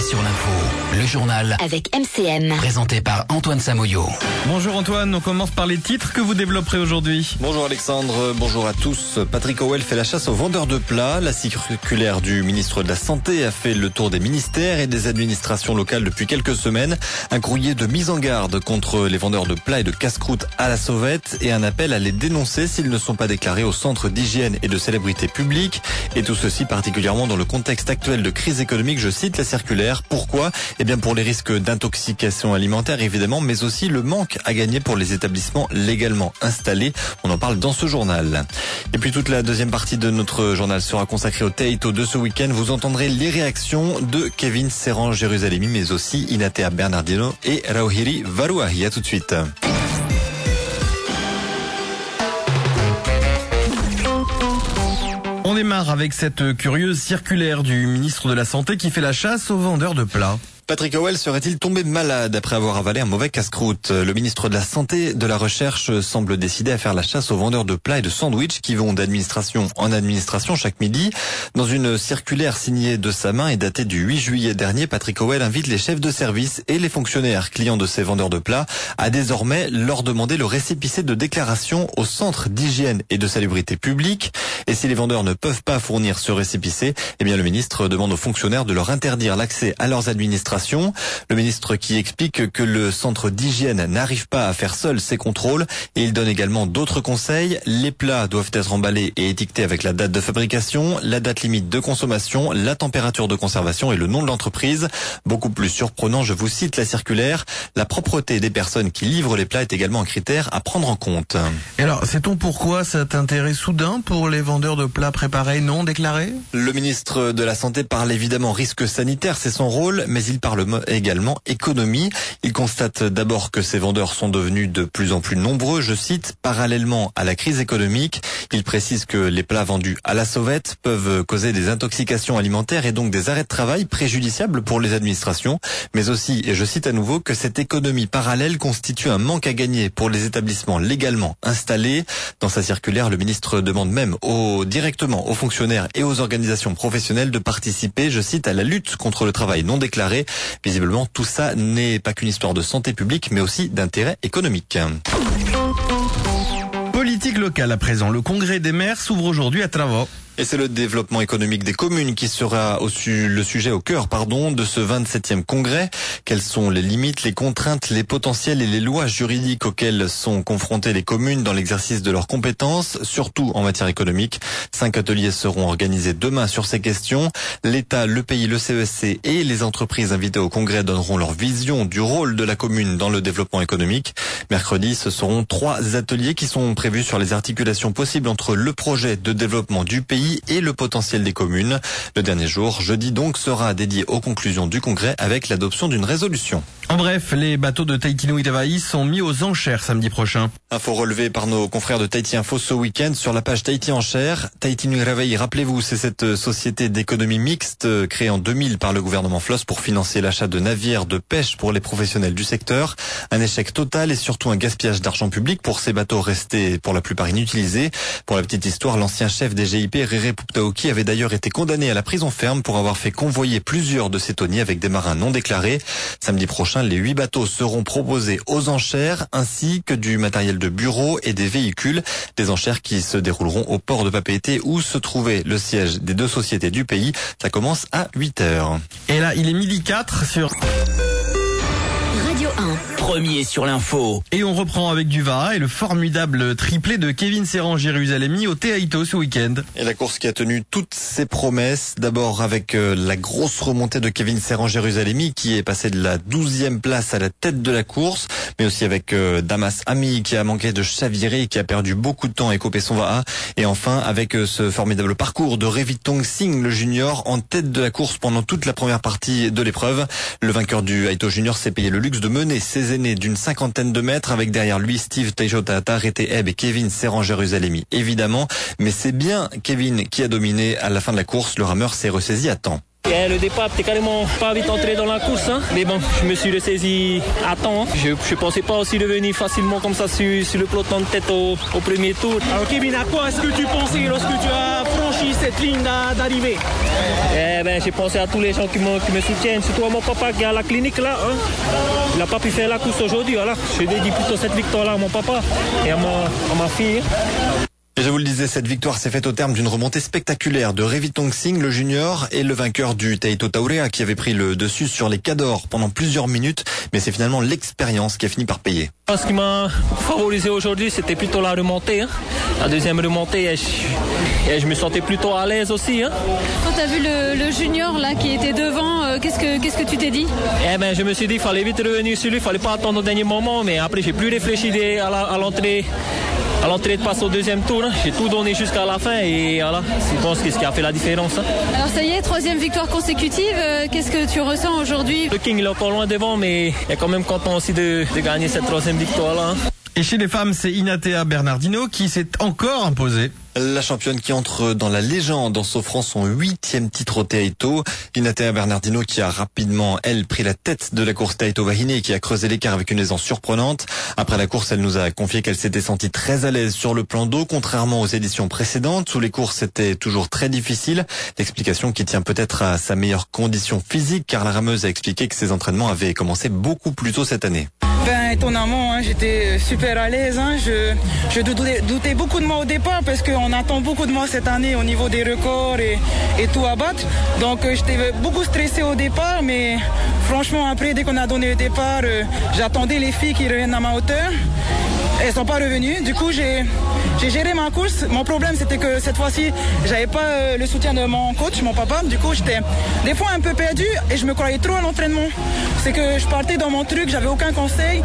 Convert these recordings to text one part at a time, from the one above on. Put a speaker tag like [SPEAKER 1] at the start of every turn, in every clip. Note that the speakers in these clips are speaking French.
[SPEAKER 1] sur l'info, le journal
[SPEAKER 2] avec MCM.
[SPEAKER 1] Présenté par Antoine Samoyo.
[SPEAKER 3] Bonjour Antoine, on commence par les titres que vous développerez aujourd'hui.
[SPEAKER 4] Bonjour Alexandre, bonjour à tous. Patrick Howell fait la chasse aux vendeurs de plats. La circulaire du ministre de la Santé a fait le tour des ministères et des administrations locales depuis quelques semaines. Un courrier de mise en garde contre les vendeurs de plats et de casse-croûte à la sauvette et un appel à les dénoncer s'ils ne sont pas déclarés au centre d'hygiène et de célébrité publique. Et tout ceci particulièrement dans le contexte actuel de crise économique, je cite la circulaire. Pourquoi ? Eh bien pour les risques d'intoxication alimentaire évidemment, mais aussi le manque à gagner pour les établissements légalement installés. On en parle dans ce journal. Et puis toute la deuxième partie de notre journal sera consacrée au Teito de ce week-end. Vous entendrez les réactions de Kevin Serran-Jérusalemi, mais aussi Inatea Bernardino et Rauhiri Varuahi. À tout de suite.
[SPEAKER 3] On démarre avec cette curieuse circulaire du ministre de la Santé qui fait la chasse aux vendeurs de plats.
[SPEAKER 4] Patrick Howell serait-il tombé malade après avoir avalé un mauvais casse-croûte ? Le ministre de la Santé de la Recherche semble décidé à faire la chasse aux vendeurs de plats et de sandwichs qui vont d'administration en administration chaque midi. Dans une circulaire signée de sa main et datée du 8 juillet dernier, Patrick Howell invite les chefs de service et les fonctionnaires clients de ces vendeurs de plats à désormais leur demander le récépissé de déclaration au centre d'hygiène et de salubrité publique. Et si les vendeurs ne peuvent pas fournir ce récépissé, eh bien le ministre demande aux fonctionnaires de leur interdire l'accès à leurs administrations. Le ministre qui explique que le centre d'hygiène n'arrive pas à faire seul ces contrôles et il donne également d'autres conseils. Les plats doivent être emballés et étiquetés avec la date de fabrication, la date limite de consommation, la température de conservation et le nom de l'entreprise. Beaucoup plus surprenant, je vous cite la circulaire, la propreté des personnes qui livrent les plats est également un critère à prendre en compte.
[SPEAKER 3] Et alors, sait-on pourquoi cet intérêt soudain pour les vendeurs de plats préparés non déclarés ?
[SPEAKER 4] Le ministre de la Santé parle évidemment risque sanitaire, c'est son rôle, mais il parle également économie. Il constate d'abord que ces vendeurs sont devenus de plus en plus nombreux, je cite, parallèlement à la crise économique. Il précise que les plats vendus à la sauvette peuvent causer des intoxications alimentaires et donc des arrêts de travail préjudiciables pour les administrations, mais aussi, et je cite à nouveau, que cette économie parallèle constitue un manque à gagner pour les établissements légalement installés. Dans sa circulaire, le ministre demande même directement aux fonctionnaires et aux organisations professionnelles de participer, je cite, à la lutte contre le travail non déclaré. Visiblement, tout ça n'est pas qu'une histoire de santé publique, mais aussi d'intérêt économique.
[SPEAKER 3] Politique locale à présent. Le congrès des maires s'ouvre aujourd'hui à Travo.
[SPEAKER 4] Et c'est le développement économique des communes qui sera le sujet au cœur de ce 27e congrès. Quelles sont les limites, les contraintes, les potentiels et les lois juridiques auxquelles sont confrontées les communes dans l'exercice de leurs compétences, surtout en matière économique. 5 ateliers seront organisés demain sur ces questions. L'État, le pays, le CESC et les entreprises invitées au congrès donneront leur vision du rôle de la commune dans le développement économique. Mercredi, ce seront 3 ateliers qui sont prévus sur les articulations possibles entre le projet de développement du pays et le potentiel des communes. Le dernier jour, jeudi donc, sera dédié aux conclusions du congrès avec l'adoption d'une résolution.
[SPEAKER 3] En bref, les bateaux de Tahiti Nui Tavahi sont mis aux enchères samedi prochain.
[SPEAKER 4] Info relevée par nos confrères de Tahiti Info ce week-end sur la page Tahiti Enchères. Tahiti Nui Tavahi, rappelez-vous, c'est cette société d'économie mixte créée en 2000 par le gouvernement Floss pour financer l'achat de navires de pêche pour les professionnels du secteur. Un échec total et surtout un gaspillage d'argent public pour ces bateaux restés pour la plupart inutilisés. Pour la petite histoire, l'ancien chef des GIP, Rere Puptaoki, avait d'ailleurs été condamné à la prison ferme pour avoir fait convoyer plusieurs de ses tonniers avec des marins non déclarés. Samedi prochain, les 8 bateaux seront proposés aux enchères ainsi que du matériel de bureau et des véhicules. Des enchères qui se dérouleront au port de Papeete où se trouvait le siège des 2 sociétés du pays. Ça commence à 8h.
[SPEAKER 3] Et là, il est 12h04 sur
[SPEAKER 2] Radio 1.
[SPEAKER 1] Premier sur l'info.
[SPEAKER 3] Et on reprend avec du Vara et le formidable triplé de Kevin Serran-Jérusalemi au Teito ce week-end.
[SPEAKER 4] Et la course qui a tenu toutes ses promesses, d'abord avec la grosse remontée de Kevin Serran-Jérusalemi qui est passé de la 12e place à la tête de la course, mais aussi avec Damas Ami qui a manqué de chavirer et qui a perdu beaucoup de temps à écoper son Vaha. Et enfin avec ce formidable parcours de Revitong Singh, le junior, en tête de la course pendant toute la première partie de l'épreuve. Le vainqueur du Haito Junior s'est payé le luxe de mener ses aînés d'une 50aine de mètres avec derrière lui Steve Tejota, Rete Eb et Kevin Serran-Jérusalemi évidemment, mais c'est bien Kevin qui a dominé à la fin de la course. Le rameur s'est ressaisi à temps.
[SPEAKER 5] Et le départ, t'es carrément pas vite entré dans la course, hein. Mais bon, je me suis ressaisi à temps. Hein. Je pensais pas aussi revenir facilement comme ça sur le peloton de tête au premier tour.
[SPEAKER 6] Alors Kevin, à quoi est-ce que tu pensais lorsque tu as franchi
[SPEAKER 5] franchi cette ligne d'arrivée? J'ai pensé à tous les gens qui me soutiennent, surtout à mon papa qui est à la clinique là. Hein. Il n'a pas pu faire la course aujourd'hui. Voilà. Je dédie plutôt cette victoire-là à mon papa et à ma fille.
[SPEAKER 4] Et je vous le disais, cette victoire s'est faite au terme d'une remontée spectaculaire de Revi Tongsing, le junior, et le vainqueur du Taito Taurea qui avait pris le dessus sur les cadors pendant plusieurs minutes. Mais c'est finalement l'expérience qui a fini par payer.
[SPEAKER 5] Ce qui m'a favorisé aujourd'hui, c'était plutôt la remontée. Hein. La deuxième remontée, et je me sentais plutôt à l'aise aussi. Hein.
[SPEAKER 6] Quand tu as vu le junior là qui était devant, qu'est-ce que tu t'es dit?
[SPEAKER 5] Je me suis dit qu'il fallait vite revenir sur lui, il fallait pas attendre au dernier moment. Mais après, j'ai plus réfléchi à l'entrée de passe au deuxième tour. Hein. J'ai tout donné jusqu'à la fin et voilà, je pense que c'est ce qui a fait la différence. Hein.
[SPEAKER 6] Alors ça y est, 3e victoire consécutive. Qu'est-ce que tu ressens aujourd'hui?
[SPEAKER 5] Le King il est encore loin devant, mais il est quand même content aussi de gagner cette 3e victoire-là. Hein.
[SPEAKER 3] Et chez les femmes, c'est Inatea Bernardino qui s'est encore imposée.
[SPEAKER 4] La championne qui entre dans la légende en s'offrant son 8e titre au Taito. Inatea Bernardino qui a rapidement, elle, pris la tête de la course Taito Vahine et qui a creusé l'écart avec une aisance surprenante. Après la course, elle nous a confié qu'elle s'était sentie très à l'aise sur le plan d'eau, contrairement aux éditions précédentes où les courses étaient toujours très difficiles. L'explication qui tient peut-être à sa meilleure condition physique car la rameuse a expliqué que ses entraînements avaient commencé beaucoup plus tôt cette année.
[SPEAKER 7] Étonnamment, hein, j'étais super à l'aise. Hein, je doutais beaucoup de moi au départ parce qu'on attend beaucoup de moi cette année au niveau des records et tout à battre. Donc j'étais beaucoup stressé au départ, mais franchement après, dès qu'on a donné le départ, j'attendais les filles qui reviennent à ma hauteur. Elles sont pas revenues. Du coup, j'ai géré ma course. Mon problème, c'était que cette fois-ci, j'avais pas le soutien de mon coach, mon papa. Du coup, j'étais des fois un peu perdu et je me croyais trop à l'entraînement. C'est que je partais dans mon truc, j'avais aucun conseil.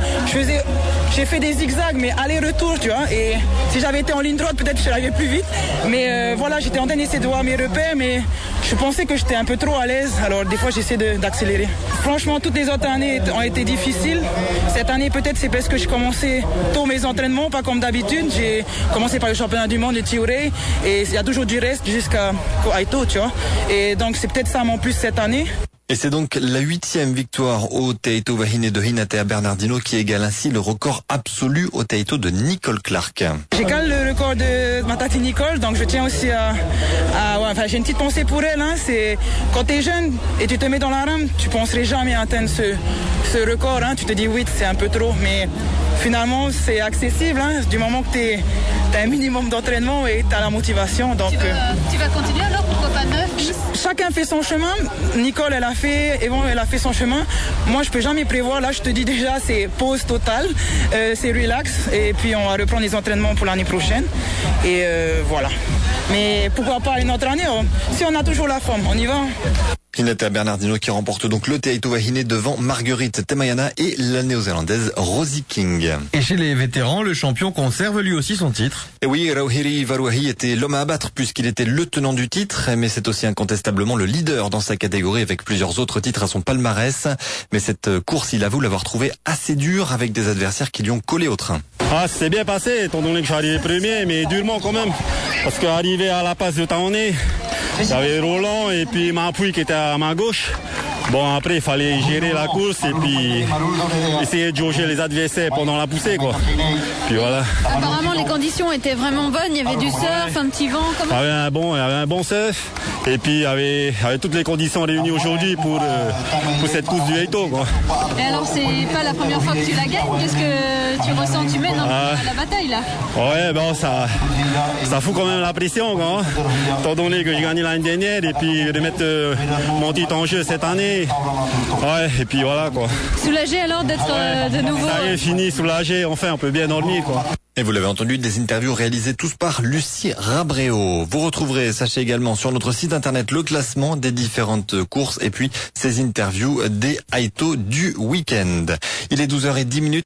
[SPEAKER 7] J'ai fait des zigzags, mais aller-retour, tu vois. Et si j'avais été en ligne droite, peut-être que je serais plus vite. Mais voilà, j'étais en train d'essayer de voir mes repères, mais je pensais que j'étais un peu trop à l'aise. Alors des fois, j'essaie d'accélérer. Franchement, toutes les autres années ont été difficiles. Cette année, peut-être, c'est parce que je commençais tôt mes entraînements, pas comme d'habitude. J'ai commencé par le championnat du monde, le Tiuré, et il y a toujours du reste jusqu'à Aito, tu vois. Et donc, c'est peut-être ça mon plus cette année.
[SPEAKER 4] Et c'est donc la 8e victoire au Taito Vahine de Inatea Bernardino qui égale ainsi le record absolu au Taito de Nicole Clark.
[SPEAKER 7] J'ai calé le record de ma tati Nicole, donc je tiens aussi j'ai une petite pensée pour elle. Hein, c'est quand t'es jeune et tu te mets dans la rame, tu penserais jamais atteindre ce record. Hein, tu te dis 8, c'est un peu trop, mais finalement c'est accessible. Hein, du moment que t'as un minimum d'entraînement et t'as la motivation. Donc
[SPEAKER 6] tu vas continuer alors, pourquoi pas 9, 10?
[SPEAKER 7] Chacun fait son chemin. Nicole, elle a fait, Yvon, elle a fait son chemin. Moi, je peux jamais prévoir. Là, je te dis déjà, c'est pause totale, c'est relax, et puis on va reprendre les entraînements pour l'année prochaine. Et voilà. Mais pourquoi pas une autre année? Si on a toujours la forme, on y va.
[SPEAKER 4] Inatea Bernardino qui remporte donc le Taito Vahine devant Marguerite Temayana et la néo-zélandaise Rosie King.
[SPEAKER 3] Et chez les vétérans, le champion conserve lui aussi son titre.
[SPEAKER 4] Et oui, Rauhiri Varuahi était l'homme à abattre puisqu'il était le tenant du titre, mais c'est aussi incontestablement le leader dans sa catégorie avec plusieurs autres titres à son palmarès. Mais cette course, il avoue l'avoir trouvée assez dure avec des adversaires qui lui ont collé au train.
[SPEAKER 8] C'est bien passé, étant donné que je suis arrivé premier, mais durement quand même. Parce qu'arrivé à la passe de Taoné, il y avait Roland et puis Mapui qui était à ma gauche. Bon, après, il fallait gérer la course et puis essayer de jauger les adversaires pendant la poussée, quoi. Puis voilà.
[SPEAKER 6] Apparemment, les conditions étaient vraiment bonnes. Il y avait du surf, un petit vent.
[SPEAKER 8] Il y avait un bon surf. Et puis, il y avait toutes les conditions réunies aujourd'hui pour cette course du Taito, quoi.
[SPEAKER 6] Et alors, c'est pas la première fois que tu la gagnes? Qu'est-ce que tu ressens? Tu mènes la bataille, là?
[SPEAKER 8] Ouais, bon, ça fout quand même la pression, quoi. Hein. Étant donné que j'ai gagné l'année dernière et puis de mettre mon titre en jeu cette année. Ouais, et puis voilà, quoi.
[SPEAKER 6] Soulagé alors d'être de nouveau?
[SPEAKER 8] Ça y est, fini, soulagé, enfin, on peut bien dormir, quoi.
[SPEAKER 4] Et vous l'avez entendu, des interviews réalisées tous par Lucie Rabreo. Vous retrouverez, sachez également, sur notre site internet le classement des différentes courses et puis ces interviews des Aito du week-end. Il est 12h10.